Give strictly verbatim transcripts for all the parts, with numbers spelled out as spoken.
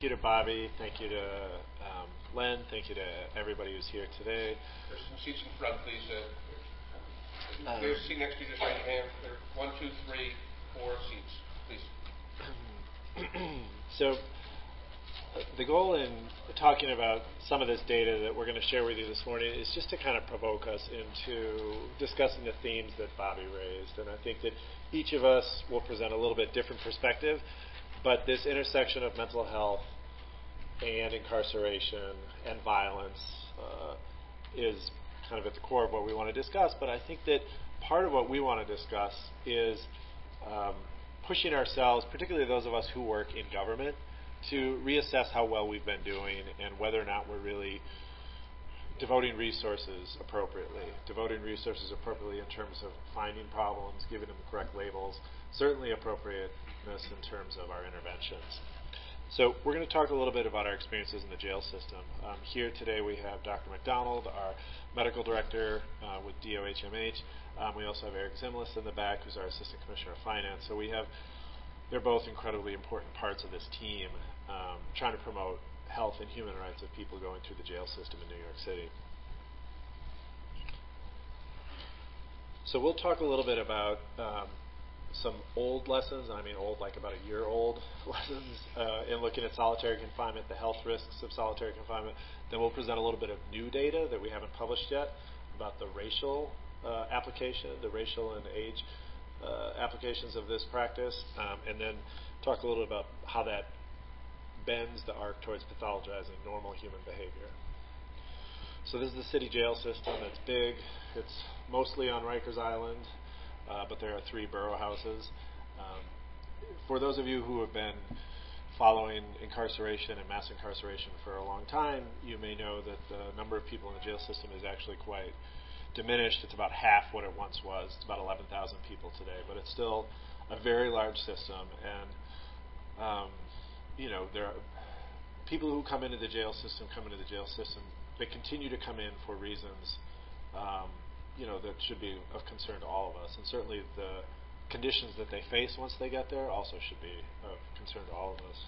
Thank you to Bobby. Thank you to um, Len. Thank you to everybody who's here today. There's some seats in front, please. Uh, Um, there's a seat next to you. Just raise your hand. There are one, two, three, four seats, please. so, the goal in talking about some of this data that we're going to share with you this morning is just to kind of provoke us into discussing the themes that Bobby raised. And I think that each of us will present a little bit different perspective, but this intersection of mental health and incarceration and violence uh, is kind of at the core of what we want to discuss. But I think that part of what we want to discuss is um, pushing ourselves, particularly those of us who work in government, to reassess how well we've been doing and whether or not we're really devoting resources appropriately, devoting resources appropriately in terms of finding problems, giving them the correct labels, certainly appropriateness in terms of our interventions. So we're going to talk a little bit about our experiences in the jail system. Um, here today we have Doctor McDonald, our medical director uh, with D O H M H. Um, we also have Eric Zimlis in the back, who's our assistant commissioner of finance. So we have, they're both incredibly important parts of this team um, trying to promote health and human rights of people going through the jail system in New York City. So we'll talk a little bit about um, some old lessons, and I mean old like about a year old lessons uh, in looking at solitary confinement, the health risks of solitary confinement. Then we'll present a little bit of new data that we haven't published yet about the racial uh, application, the racial and age uh, applications of this practice, um, and then talk a little about how that bends the arc towards pathologizing normal human behavior. So this is the city jail system. It's big. It's mostly on Rikers Island, uh, but there are three borough houses. Um, for those of you who have been following incarceration and mass incarceration for a long time, you may know that the number of people in the jail system is actually quite diminished. It's about half what it once was. It's about eleven thousand people today, but it's still a very large system. And um, you know, there are people who come into the jail system, come into the jail system, they continue to come in for reasons, um, you know, that should be of concern to all of us. And certainly the conditions that they face once they get there also should be of concern to all of us.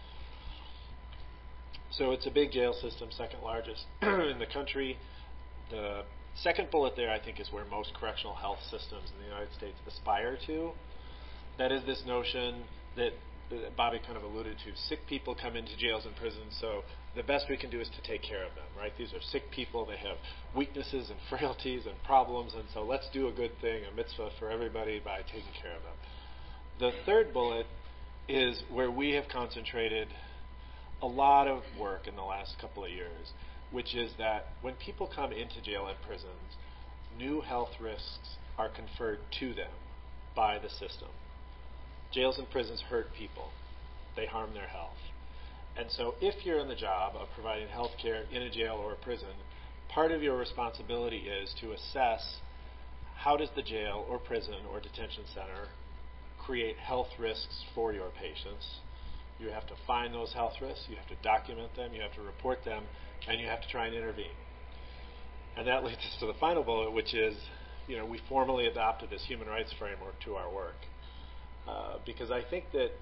So it's a big jail system, second largest in the country. The second bullet there, I think, is where most correctional health systems in the United States aspire to. That is this notion that Bobby kind of alluded to. Sick people come into jails and prisons, so the best we can do is to take care of them, right? These are sick people. They have weaknesses and frailties and problems, and so let's do a good thing, a mitzvah for everybody by taking care of them. The third bullet is where we have concentrated a lot of work in the last couple of years, which is that when people come into jail and prisons, new health risks are conferred to them by the system. Jails and prisons hurt people. They harm their health. And so if you're in the job of providing health care in a jail or a prison, part of your responsibility is to assess how does the jail or prison or detention center create health risks for your patients. You have to find those health risks, you have to document them, you have to report them, and you have to try and intervene. And that leads us to the final bullet, which is, you know, we formally adopted this human rights framework to our work. Uh, because I think that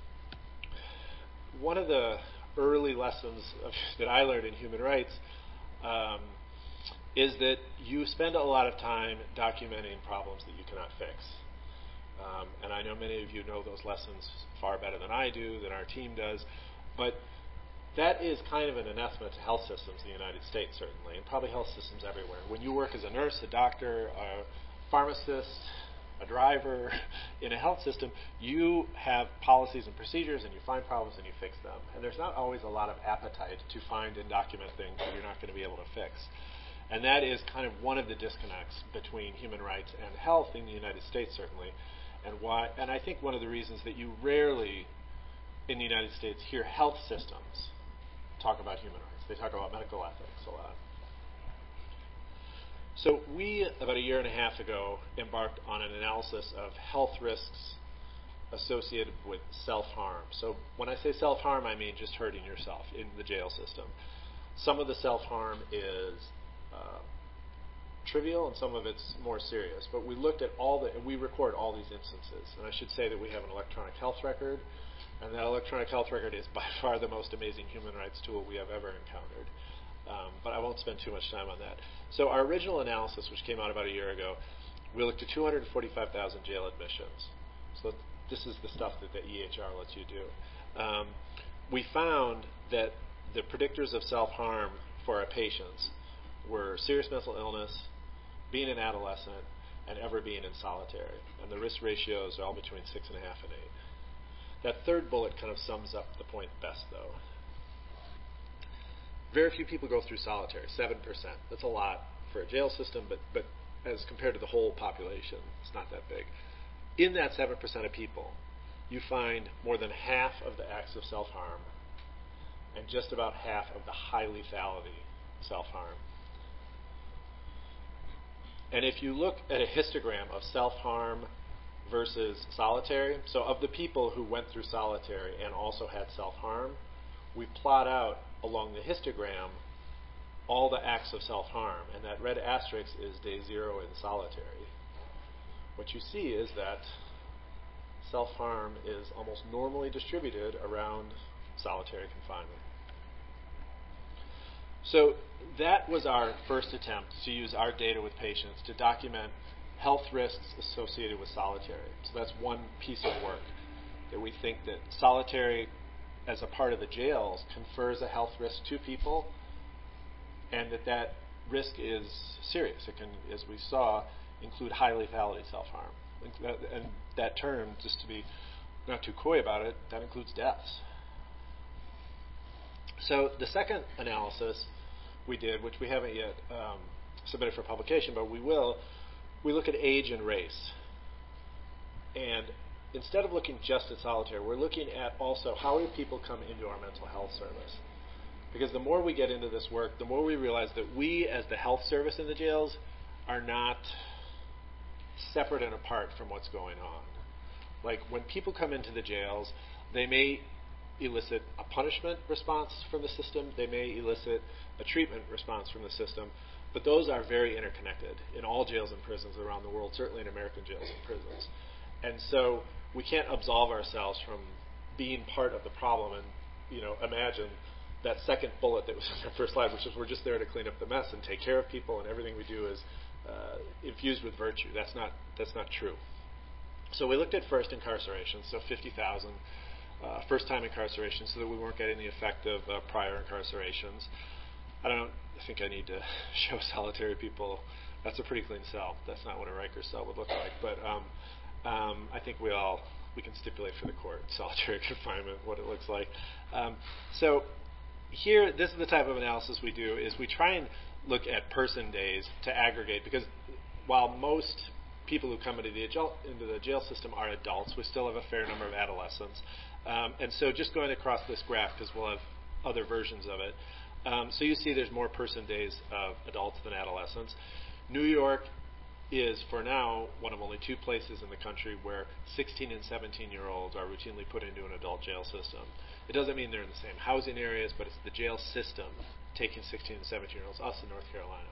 one of the early lessons of, that I learned in human rights um, is that you spend a lot of time documenting problems that you cannot fix. Um, and I know many of you know those lessons far better than I do, than our team does. But that is kind of an anathema to health systems in the United States, certainly, and probably health systems everywhere. When you work as a nurse, a doctor, a pharmacist, a driver in a health system, you have policies and procedures and you find problems and you fix them. And there's not always a lot of appetite to find and document things that you're not going to be able to fix. And that is kind of one of the disconnects between human rights and health in the United States, certainly. And why? And I think one of the reasons that you rarely in the United States hear health systems talk about human rights. They talk about medical ethics a lot. So we, about a year and a half ago, embarked on an analysis of health risks associated with self-harm. So when I say self-harm, I mean just hurting yourself in the jail system. Some of the self-harm is uh, trivial and some of it's more serious. But we looked at all the, and we record all these instances. And I should say that we have an electronic health record And that electronic health record is by far the most amazing human rights tool we have ever encountered. Um, but I won't spend too much time on that. So our original analysis, which came out about a year ago, we looked at two hundred forty-five thousand jail admissions. So this is the stuff that the E H R lets you do. Um, we found that the predictors of self-harm for our patients were serious mental illness, being an adolescent, and ever being in solitary. And the risk ratios are all between six and a half and eight. That third bullet kind of sums up the point best, though. Very few people go through solitary, seven percent. That's a lot for a jail system, but, but as compared to the whole population, it's not that big. In that seven percent of people, you find more than half of the acts of self-harm and just about half of the high lethality self-harm. And if you look at a histogram of self-harm versus solitary, so of the people who went through solitary and also had self-harm, we plot out along the histogram all the acts of self-harm, and that red asterisk is day zero in solitary. What you see is that self-harm is almost normally distributed around solitary confinement. So that was our first attempt to use our data with patients to document health risks associated with solitary. So that's one piece of work, that we think that solitary as a part of the jails confers a health risk to people, and that that risk is serious. It can, as we saw, include high lethality self-harm. And that term, just to be not too coy about it, that includes deaths. So the second analysis we did, which we haven't yet um, submitted for publication, but we will, we look at age and race. And instead of looking just at solitary, we're looking at also how do people come into our mental health service. Because the more we get into this work, the more we realize that we, as the health service in the jails, are not separate and apart from what's going on. Like, when people come into the jails, they may elicit a punishment response from the system, they may elicit a treatment response from the system, but those are very interconnected in all jails and prisons around the world, certainly in American jails and prisons. And so we can't absolve ourselves from being part of the problem and, you know, imagine that second bullet that was in the first slide, which is we're just there to clean up the mess and take care of people, and everything we do is uh, infused with virtue. That's not that's not true. So we looked at first incarceration, so fifty thousand uh, first-time incarceration, so that we weren't getting the effect of uh, prior incarcerations. I don't think I need to show solitary people. That's a pretty clean cell. That's not what a Rikers cell would look like. But um, um, I think we all we can stipulate for the court solitary confinement what it looks like. Um, so. Here, this is the type of analysis we do, is we try and look at person days to aggregate, because while most people who come into the jail, into the jail system are adults, we still have a fair number of adolescents. Um, and so just going across this graph, because we'll have other versions of it, um, so you see there's more person days of adults than adolescents. New York is, for now, one of only two places in the country where sixteen and seventeen-year-olds are routinely put into an adult jail system. It doesn't mean they're in the same housing areas, but it's the jail system taking sixteen and seventeen-year-olds, us in North Carolina.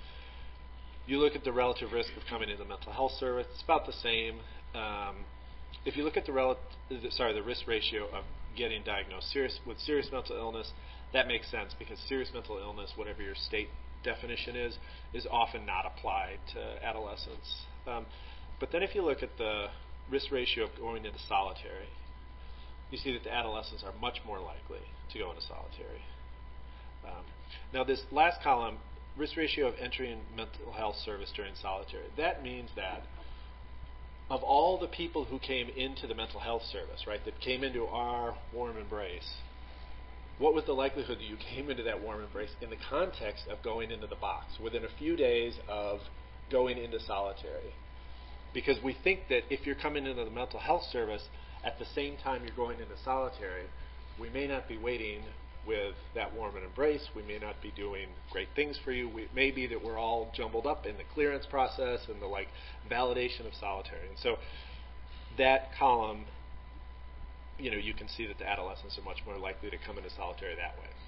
You look at the relative risk of coming into the mental health service, it's about the same. Um, if you look at the, rel- sorry, the risk ratio of getting diagnosed serious with serious mental illness, that makes sense, because serious mental illness, whatever your state definition is, is often not applied to adolescents. Um, but then if you look at the risk ratio of going into solitary, you see that the adolescents are much more likely to go into solitary. Um, now this last column, risk ratio of entering mental health service during solitary, that means that of all the people who came into the mental health service, right, that came into our warm embrace, what was the likelihood that you came into that warm embrace in the context of going into the box within a few days of going into solitary? Because we think that if you're coming into the mental health service at the same time you're going into solitary, we may not be waiting with that warm embrace. We may not be doing great things for you. We, it may be that we're all jumbled up in the clearance process and the like validation of solitary. And so that column, you know, you can see that the adolescents are much more likely to come into solitary that way.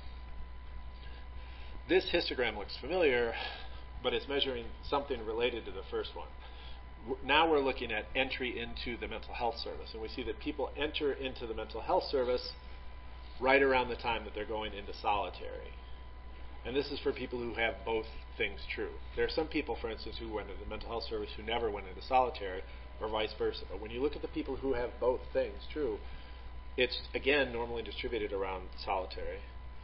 This histogram looks familiar, but it's measuring something related to the first one. w- now we're looking at entry into the mental health service, and we see that people enter into the mental health service right around the time that they're going into solitary. And this is for people who have both things true. There are some people, for instance, who went into the mental health service who never went into solitary, or vice versa. But when you look at the people who have both things true, it's, again, normally distributed around solitary.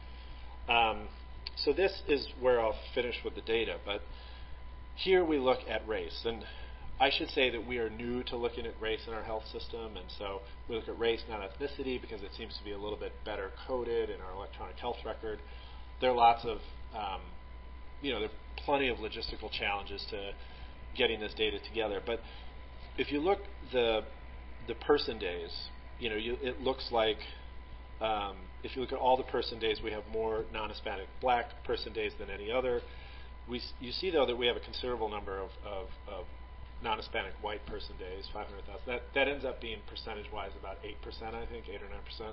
Um, so this is where I'll finish with the data. But here we look at race. And I should say that we are new to looking at race in our health system. And so we look at race, not ethnicity, because it seems to be a little bit better coded in our electronic health record. There are lots of, um, you know, there are plenty of logistical challenges to getting this data together. But if you look the the person days, you know, you, it looks like um, if you look at all the person days, we have more non-Hispanic black person days than any other. We you see though that we have a considerable number of, of, of non-Hispanic white person days, five hundred thousand. That that ends up being percentage-wise about eight percent, I think, eight or nine percent.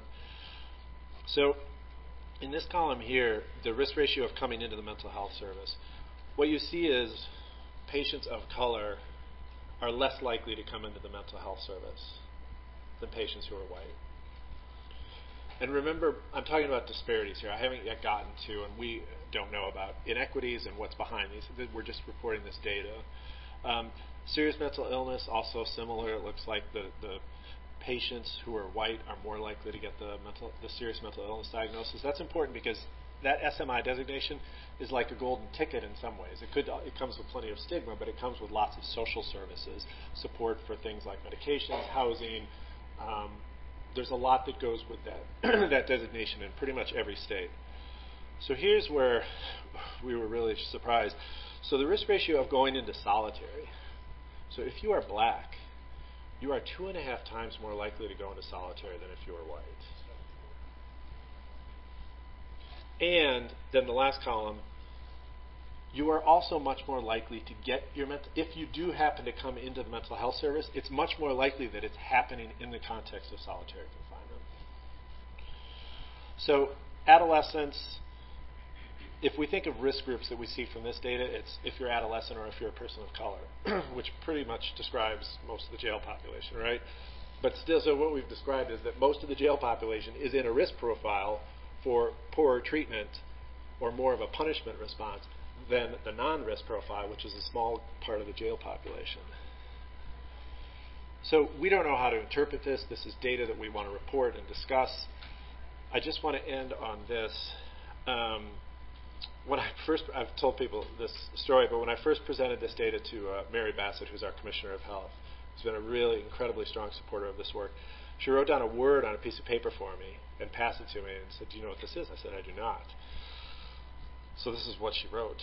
So in this column here, the risk ratio of coming into the mental health service, what you see is patients of color are less likely to come into the mental health service than patients who are white. And remember, I'm talking about disparities here. I haven't yet gotten to, and we don't know about inequities and what's behind these. We're just reporting this data. Um, serious mental illness, also similar. It looks like the, the patients who are white are more likely to get the mental, the serious mental illness diagnosis. That's important because that S M I designation is like a golden ticket in some ways. It could, it comes with plenty of stigma, but it comes with lots of social services, support for things like medications, housing. Um, there's a lot that goes with that that designation in pretty much every state. So here's where we were really surprised. So the risk ratio of going into solitary. So if you are black, you are two and a half times more likely to go into solitary than if you are white. And then the last column, you are also much more likely to get your mental, if you do happen to come into the mental health service, it's much more likely that it's happening in the context of solitary confinement. So adolescents, if we think of risk groups that we see from this data, it's if you're adolescent or if you're a person of color, which pretty much describes most of the jail population, right? But still, so what we've described is that most of the jail population is in a risk profile for poorer treatment or more of a punishment response than the non-risk profile, which is a small part of the jail population. So we don't know how to interpret this. This is data that we want to report and discuss. I just want to end on this. Um, when I first, I've told people this story, but when I first presented this data to uh, Mary Bassett, who's our Commissioner of Health, who's been a really incredibly strong supporter of this work, she wrote down a word on a piece of paper for me and passed it to me and said, "Do you know what this is?" I said, "I do not." So this is what she wrote.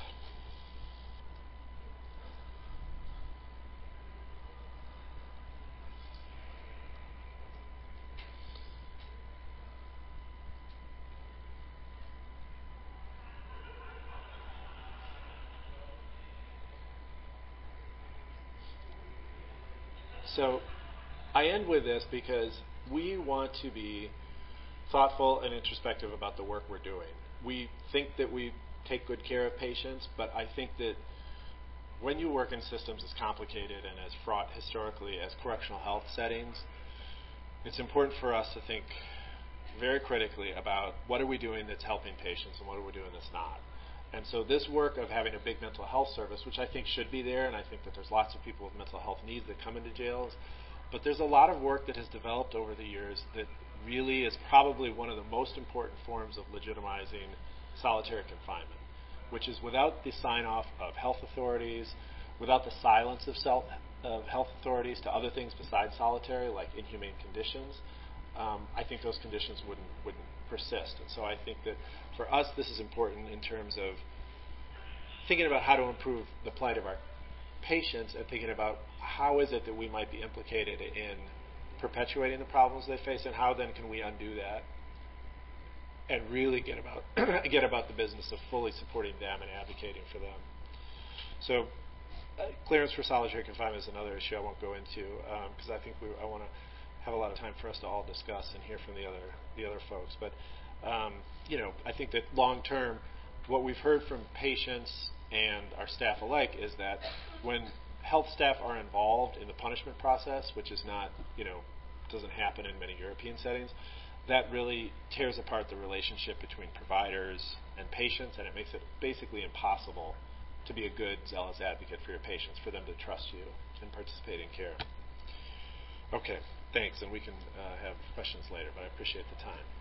So I end with this because we want to be thoughtful and introspective about the work we're doing. We think that we take good care of patients, but I think that when you work in systems as complicated and as fraught historically as correctional health settings, it's important for us to think very critically about what are we doing that's helping patients and what are we doing that's not. And so this work of having a big mental health service, which I think should be there, and I think that there's lots of people with mental health needs that come into jails, but there's a lot of work that has developed over the years that really is probably one of the most important forms of legitimizing solitary confinement, which is without the sign-off of health authorities, without the silence of, self, of health authorities to other things besides solitary, like inhumane conditions, um, I think those conditions wouldn't, wouldn't persist. And so I think that for us, this is important in terms of thinking about how to improve the plight of our patients and thinking about how is it that we might be implicated in perpetuating the problems they face, and how then can we undo that and really get about get about the business of fully supporting them and advocating for them. So uh, clearance for solitary confinement is another issue I won't go into because um, I think we, I want to have a lot of time for us to all discuss and hear from the other the other folks. But um, you know, I think that long term, what we've heard from patients and our staff alike is that when health staff are involved in the punishment process, which is not, you know, doesn't happen in many European settings, that really tears apart the relationship between providers and patients, and it makes it basically impossible to be a good, zealous advocate for your patients, for them to trust you and participate in care. Okay, thanks, and we can uh, have questions later, but I appreciate the time.